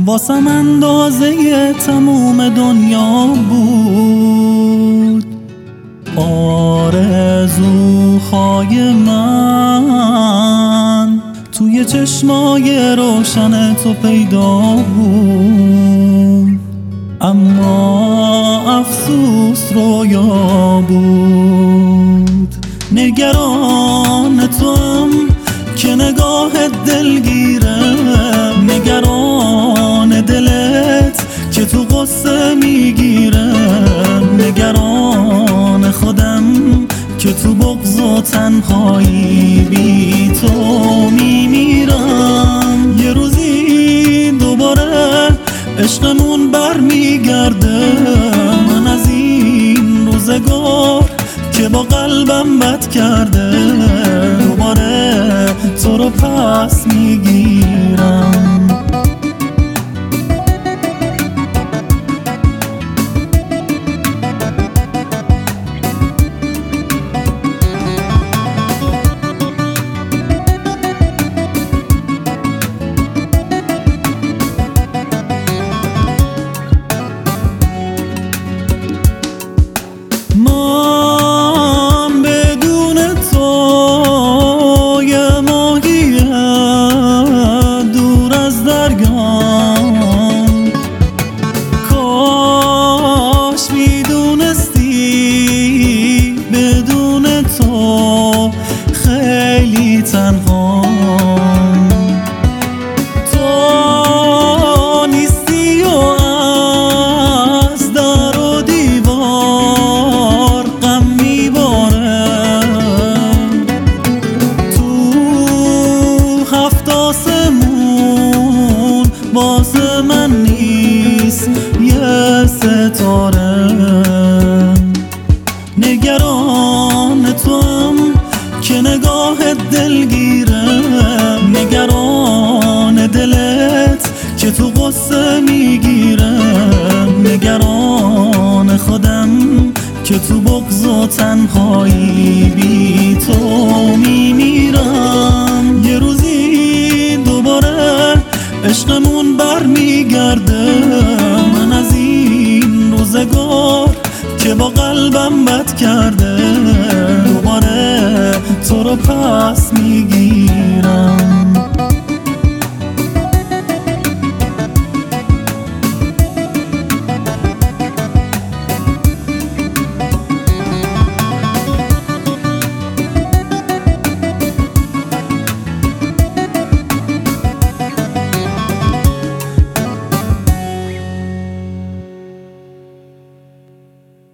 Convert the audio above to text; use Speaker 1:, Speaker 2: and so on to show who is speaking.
Speaker 1: واسم اندازه تموم دنیا بود آرزوهای من، توی چشمای روشن تو پیدا بود، اما افسوس رویا بود. نگران توام که نگاه دلگیره، نگران دلت که تو قصه میگیره، نگران خودم که تو بغض و تنهایی بی تو میمیرم. یه روزی دوباره عشقمون برمیگرده، من از این روزگار که با قلبم بد کرده دوباره تو رو پس میگیرم. من بدون تو یه ماهی دور از دریام، کاش میدونستی بدون تو خیلی تنهام. تو نیستی و از در و دیوار غم میباره، تو هفت آسمون واسه من نیست یه ستاره. نگران توام که نگاه دلگیره، نگران دلت که تو قصه میگیره، نگران خودم که تو بغض و تنهایی بی تو میمیرم. یه روزی دوباره عشقمون برمیگرده، من از این روزگار که با قلبم بد کرده دوباره تو رو پس میگیرم.